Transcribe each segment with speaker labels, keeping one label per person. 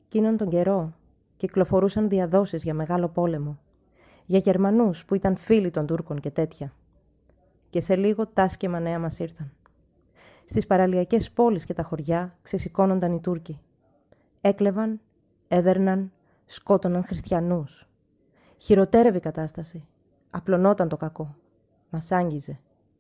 Speaker 1: Κείνον τον καιρό κυκλοφορούσαν διαδόσεις για μεγάλο πόλεμο, για Γερμανούς που ήταν φίλοι των Τούρκων και τέτοια. Και σε λίγο τ' άσχημα νέα μας ήρθαν. Στις παραλιακές πόλεις και τα χωριά ξεσηκώνονταν οι Τούρκοι. Έκλεβαν, έδερναν, σκότωναν χριστιανούς. Χειροτέρευε η κατάσταση. Απλωνόταν το κακό. Μας άγγιζε.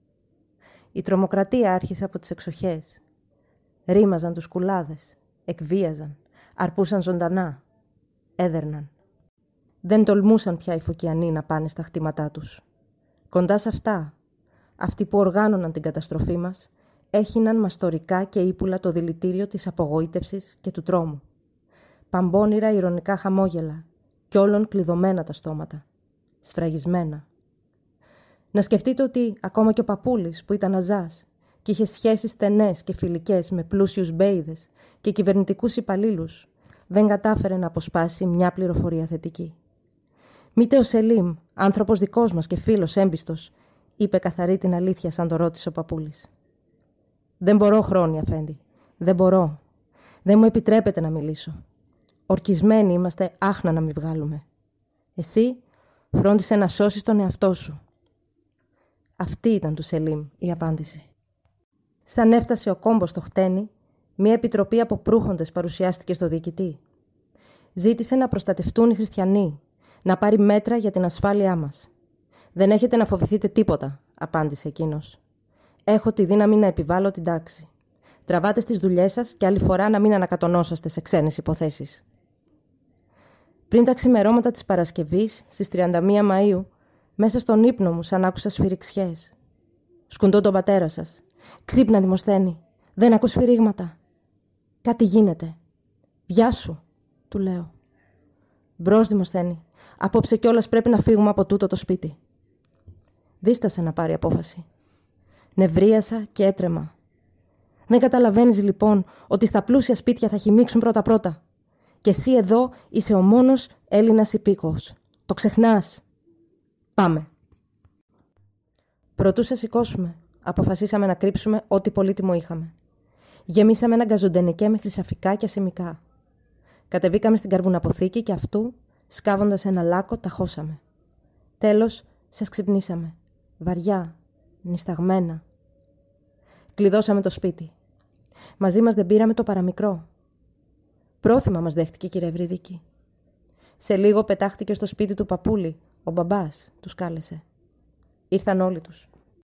Speaker 1: Η τρομοκρατία άρχισε από τις εξοχές. Ρήμαζαν τους κουλάδες, εκβίαζαν, αρπούσαν ζωντανά, έδερναν. Δεν τολμούσαν πια οι Φωκιανοί να πάνε στα χτήματά τους. Κοντά σε αυτά, αυτοί που οργάνωναν την καταστροφή μας, έχιναν μαστορικά και ύπουλα το δηλητήριο της απογοήτευσης και του τρόμου. Παμπώνυρα ηρωνικά χαμόγελα κι όλων κλειδωμένα τα στόματα, σφραγισμένα. Να σκεφτείτε ότι ακόμα και ο παππούλης που ήταν αζάς και είχε σχέσεις στενές και φιλικές με πλούσιους μπέιδες και κυβερνητικούς υπαλλήλους, δεν κατάφερε να αποσπάσει μια πληροφορία θετική. Μήτε ο Σελίμ, άνθρωπος δικός μας και φίλος έμπιστος, είπε καθαρή την αλήθεια σαν το ρώτησε ο παππούλης. «Δεν μπορώ, χρόνια, Αφέντη. Δεν μπορώ. Δεν μου επιτρέπετε να μιλήσω. Ορκισμένοι είμαστε, άχνα να μην βγάλουμε. Εσύ φρόντισε να σώσεις τον εαυτό σου». Αυτή ήταν του Σελίμ η απάντηση. Σαν έφτασε ο κόμπος στο χτένι, μια επιτροπή από προύχοντες παρουσιάστηκε στο διοικητή. Ζήτησε να προστατευτούν οι χριστιανοί, να πάρει μέτρα για την ασφάλειά μας. «Δεν έχετε να φοβηθείτε τίποτα», απάντησε εκείνος. «Έχω τη δύναμη να επιβάλλω την τάξη. Τραβάτε στις δουλειές σας και άλλη φορά να μην ανακατονόσαστε σε ξένες υποθέσεις». Πριν τα ξημερώματα της Παρασκευής, στις 31 Μαΐου, μέσα στον ύπνο μου σαν άκουσα σφυριξιές. «Σκουντώ τον πατέρα σας. Ξύπνα, Δημοσθένη. Δεν ακούς σφυρίγματα. Κάτι γίνεται. Βιάσου», του λέω. «Μπρος, Δημοσθένη. Απόψε κιόλας πρέπει να φύγουμε από τούτο το σπίτι». Δίστασε να πάρει απόφαση. Νευρίασα και έτρεμα. «Δεν καταλαβαίνεις λοιπόν ότι στα πλούσια σπίτια θα χυμίξουν πρώτα-πρώτα. Και εσύ εδώ είσαι ο μόνος Έλληνας υπήκοος. Το ξεχνάς. Πάμε». Προτού σε σηκώσουμε, αποφασίσαμε να κρύψουμε ό,τι πολύτιμο είχαμε. Γεμίσαμε ένα γκαζοντενικέ με χρυσαφικά και ασημικά. Κατεβήκαμε στην καρβουναποθήκη και αυτού, σκάβοντας ένα λάκκο, τα χώσαμε. Τέλος, σας ξυπνήσαμε. Βαριά, νησταγμένα. Κλειδώσαμε το σπίτι. Μαζί μας δεν πήραμε το παραμικρό. Πρόθυμα μας δέχτηκε, κύριε Ευρύδικη. Σε λίγο πετάχτηκε στο σπίτι του παππούλη. Ο μπαμπάς τους κάλεσε. Ήρθαν όλοι τους.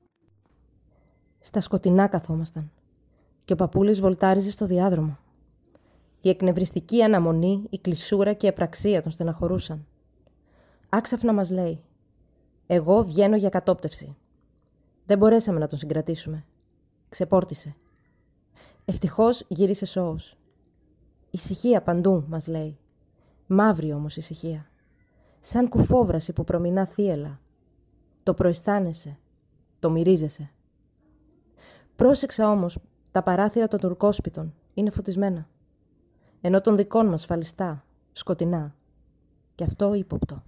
Speaker 1: Στα σκοτεινά καθόμασταν και ο παππούλης βολτάριζε στο διάδρομο. Η εκνευριστική αναμονή, η κλεισούρα και η επραξία τον στεναχωρούσαν. Άξαφνα μας λέει: «Εγώ βγαίνω για κατόπτευση». Δεν μπορέσαμε να τον συγκρατήσουμε. Ξεπόρτισε. Ευτυχώς γύρισε σώος. «Ησυχία παντού», μας λέει. Μαύρη όμως ησυχία. Σαν κουφόβραση που προμηνά θύελα. Το προαισθάνεσαι. Το μυρίζεσαι. Πρόσεξα όμως, τα παράθυρα των τουρκόσπιτων είναι φωτισμένα. Ενώ των δικών μας φαλιστά, σκοτεινά. Και αυτό ύποπτο.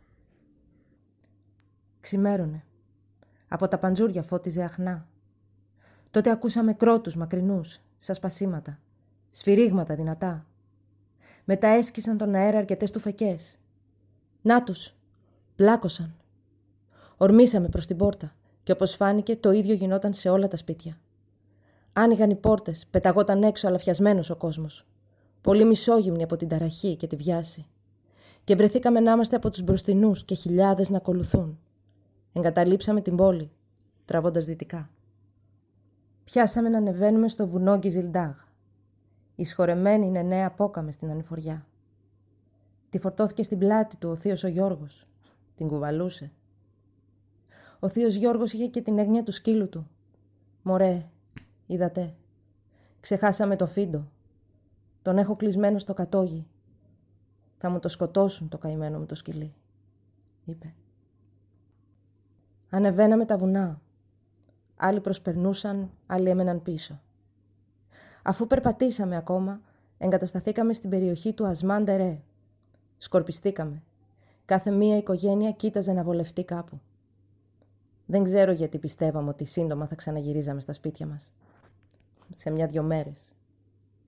Speaker 1: Ξημέρωνε. Από τα παντζούρια φώτιζε αχνά. Τότε ακούσαμε κρότους μακρινούς, σαν σπασίματα. Σφυρίγματα δυνατά. Μετά έσκησαν τον αέρα αρκετές τουφεκές. Να τους! Πλάκωσαν. Ορμήσαμε προς την πόρτα και όπως φάνηκε το ίδιο γινόταν σε όλα τα σπίτια. Άνοιγαν οι πόρτες, πεταγόταν έξω αλαφιασμένος ο κόσμος. Πολύ μισόγυμνοι από την ταραχή και τη βιάση. Και βρεθήκαμε να είμαστε από τους μπροστινούς και χιλιάδες να ακολουθούν. Εγκαταλείψαμε την πόλη, τραβώντας δυτικά. Πιάσαμε να ανεβαίνουμε στο βουνό Γκιζιλντάγ. Εισχωρεμένη είναι νέα απόκαμε στην ανηφοριά. Τη φορτώθηκε στην πλάτη του ο θείος ο Γιώργος. Την κουβαλούσε. Ο θείος Γιώργος είχε και την έγνοια του σκύλου του. «Μωρέ, είδατε. Ξεχάσαμε το Φίντο. Τον έχω κλεισμένο στο κατόγι. Θα μου το σκοτώσουν το καημένο μου το σκυλί», είπε. Ανεβαίναμε τα βουνά. Άλλοι προσπερνούσαν, άλλοι έμεναν πίσω. Αφού περπατήσαμε ακόμα, εγκατασταθήκαμε στην περιοχή του Ασμάντερε. Σκορπιστήκαμε. Κάθε μία οικογένεια κοίταζε να βολευτεί κάπου. Δεν ξέρω γιατί πιστεύαμε ότι σύντομα θα ξαναγυρίζαμε στα σπίτια μας. Σε 1-2 μέρες.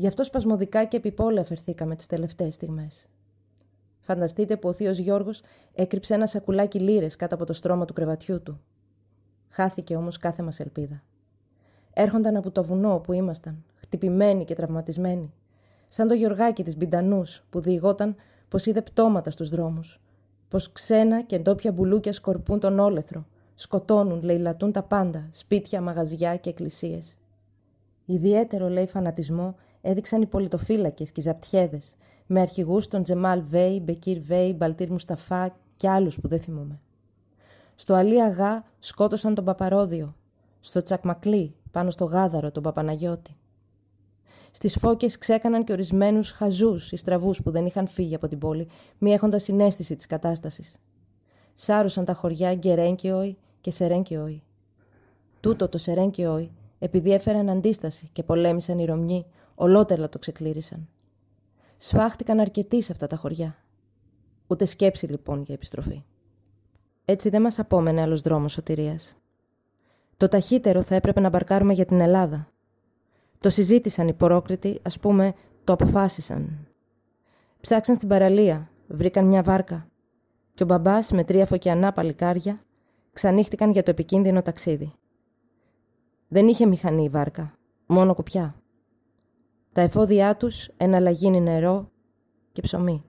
Speaker 1: Γι' αυτό σπασμωδικά και επιπόλαια φερθήκαμε τις τελευταίες στιγμές. Φανταστείτε που ο θείος Γιώργος έκρυψε ένα σακουλάκι λίρες κάτω από το στρώμα του κρεβατιού του. Χάθηκε όμως κάθε μας ελπίδα. Έρχονταν από το βουνό όπου ήμασταν, χτυπημένοι και τραυματισμένοι, σαν το Γιωργάκι της Μπιντανούς που διηγόταν πως είδε πτώματα στους δρόμους, πως ξένα και ντόπια μπουλούκια σκορπούν τον όλεθρο, σκοτώνουν, λαιλατούν τα πάντα, σπίτια, μαγαζιά και εκκλησίες. Ιδιαίτερο, λέει, φανατισμό έδειξαν οι πολιτοφύλακες και οι ζαπτιέδες, με αρχηγούς τον Τζεμάλ Βέι, Μπεκίρ Βέι, Μπαλτίρ Μουσταφά και άλλους που δεν θυμούμαι. Στο Αλή Αγά σκότωσαν τον Παπαρόδιο, στο Τσακμακλή, πάνω στο Γάδαρο, τον Παπαναγιώτη. Στις Φώκες ξέκαναν και ορισμένους χαζούς ή στραβούς που δεν είχαν φύγει από την πόλη, μη έχοντας συναίσθηση της κατάστασης. Σάρωσαν τα χωριά Γκερένκιοι και Σερένκιοι. Τούτο το Σερένκιοι, επειδή έφεραν αντίσταση και πολέμησαν οι Ρωμιοί, ολότερλα το ξεκλήρισαν. Σφάχτηκαν αρκετοί σε αυτά τα χωριά. Ούτε σκέψη λοιπόν για επιστροφή. Έτσι δεν μας απόμενε άλλος δρόμος σωτηρίας. Το ταχύτερο θα έπρεπε να μπαρκάρουμε για την Ελλάδα. Το συζήτησαν οι πορόκριτοι, ας πούμε, το αποφάσισαν. Ψάξαν στην παραλία, βρήκαν μια βάρκα και ο μπαμπάς με 3 φωκιανά παλικάρια ξανύχτηκαν για το επικίνδυνο ταξίδι. Δεν είχε μηχανή η βάρκα, μόνο κουπιά. Τα εφόδια τους ένα λαγίνι νερό και ψωμί.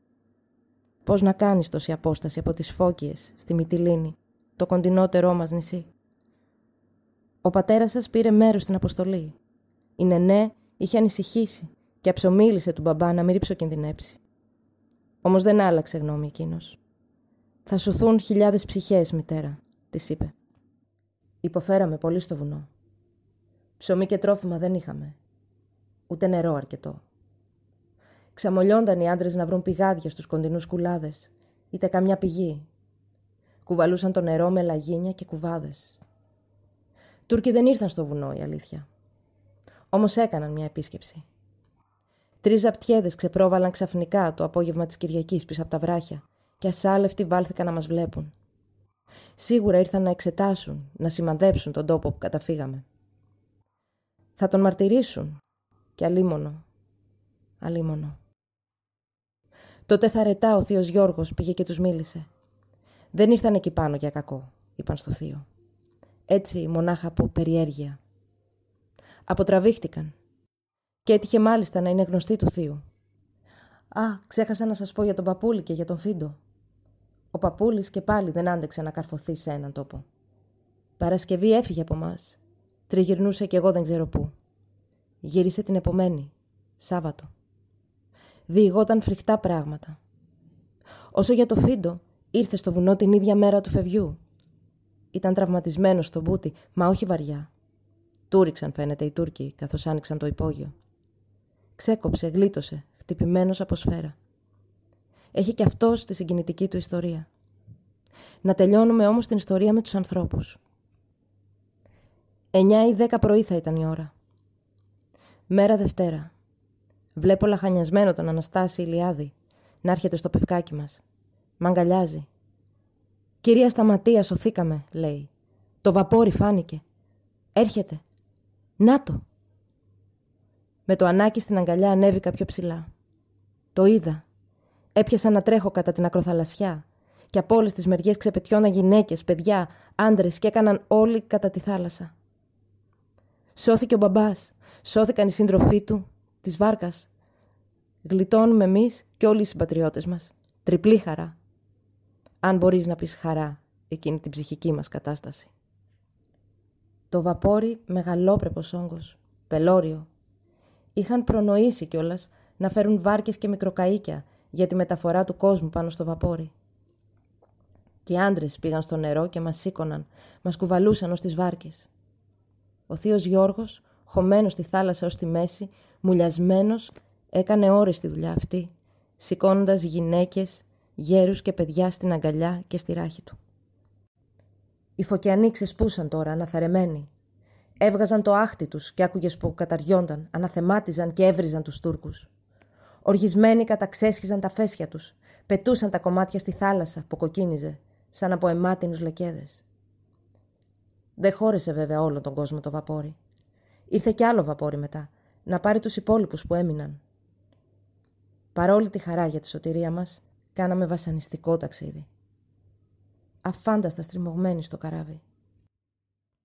Speaker 1: Πώς να κάνεις τόση απόσταση από τις Φώκιες στη Μυτιλήνη, το κοντινότερό μας νησί. Ο πατέρας σας πήρε μέρος στην αποστολή. Η Νενέ είχε ανησυχήσει και αψομίλησε του μπαμπά να μην ριψοκινδυνέψει. Όμως δεν άλλαξε γνώμη εκείνος. «Θα σωθούν χιλιάδες ψυχές, μητέρα», της είπε. Υποφέραμε πολύ στο βουνό. Ψωμί και τρόφιμα δεν είχαμε. Ούτε νερό αρκετό. Ξαμολιόνταν οι άντρες να βρουν πηγάδια στους κοντινούς κουλάδες, είτε καμιά πηγή. Κουβαλούσαν το νερό με λαγίνια και κουβάδες. Τούρκοι δεν ήρθαν στο βουνό, η αλήθεια. Όμως έκαναν μια επίσκεψη. 3 ζαπτιέδες ξεπρόβαλαν ξαφνικά το απόγευμα της Κυριακής πίσω από τα βράχια και ασάλευτοι βάλθηκαν να μας βλέπουν. Σίγουρα ήρθαν να εξετάσουν, να σημαδέψουν τον τόπο που καταφύγαμε. Θα τον μαρτυρήσουν και αλίμονο. Τότε θαρετά ο θείος Γιώργος πήγε και τους μίλησε. Δεν ήρθαν εκεί πάνω για κακό, είπαν στο θείο. Έτσι μονάχα από περιέργεια. Αποτραβήχτηκαν. Και έτυχε μάλιστα να είναι γνωστή του θείου. «Α, ξέχασα να σας πω για τον Παπούλη και για τον Φίντο». Ο Παπούλης και πάλι δεν άντεξε να καρφωθεί σε έναν τόπο. Παρασκευή έφυγε από μας. Τριγυρνούσε κι εγώ δεν ξέρω πού. Γύρισε την επομένη, Σάββατο. Διηγόταν φρικτά πράγματα. Όσο για το Φίντο, ήρθε στο βουνό την ίδια μέρα του φευγιού. Ήταν τραυματισμένος στο μπούτι, μα όχι βαριά. Του ρίξαν, φαίνεται, οι Τούρκοι, καθώς άνοιξαν το υπόγειο. Ξέκοψε, γλίτωσε, χτυπημένος από σφαίρα. Έχει κι αυτός τη συγκινητική του ιστορία. Να τελειώνουμε όμως την ιστορία με τους ανθρώπους. 9 ή 10 πρωί θα ήταν η ώρα. Μέρα Δευτέρα. Βλέπω λαχανιασμένο τον Αναστάση Ηλιάδη να έρχεται στο πευκάκι μας. Μ' αγκαλιάζει. «Κυρία Σταματία, σωθήκαμε», λέει. «Το βαπόρι φάνηκε. Έρχεται. Να το». Με το Ανάκι στην αγκαλιά ανέβηκα πιο ψηλά. Το είδα. Έπιασα να τρέχω κατά την ακροθαλασσιά και από όλες τις μεριές ξεπετιώναν γυναίκες, παιδιά, άντρες και έκαναν όλοι κατά τη θάλασσα. Σώθηκε ο μπαμπάς. Σώθηκαν οι σύντροφοί του, της βάρκας. Γλιτώνουμε εμείς και όλοι οι συμπατριώτες μας. Τριπλή χαρά. Αν μπορείς να πεις χαρά εκείνη την ψυχική μας κατάσταση. Το βαπόρι μεγαλόπρεπος όγκος, πελώριο. Είχαν προνοήσει κιόλας να φέρουν βάρκες και μικροκαΐκια για τη μεταφορά του κόσμου πάνω στο βαπόρι. Και οι άντρες πήγαν στο νερό και μας σήκωναν, μας κουβαλούσαν ως τις βάρκες. Ο θείος Γιώργος, χωμένος στη θάλασσα ως τη μέση, μουλιασμένος, έκανε ώρες τη δουλειά αυτή, σηκώνοντας γυναίκες, γέρους και παιδιά στην αγκαλιά και στη ράχη του. Οι φωκιανοί ξεσπούσαν τώρα, αναθαρεμένοι. Έβγαζαν το άχτι τους και άκουγες που καταριόνταν, αναθεμάτιζαν και έβριζαν τους Τούρκους. Οργισμένοι καταξέσχιζαν τα φέσια τους, πετούσαν τα κομμάτια στη θάλασσα που κοκκίνιζε, σαν από αιμάτινους λεκέδες. Δεν χώρεσε βέβαια όλον τον κόσμο το βαπόρι. Ήρθε κι άλλο βαπόρι μετά, να πάρει τους υπόλοιπους που έμειναν. Παρόλη τη χαρά για τη σωτηρία μας, κάναμε βασανιστικό ταξίδι. Αφάνταστα στριμωγμένοι στο καράβι.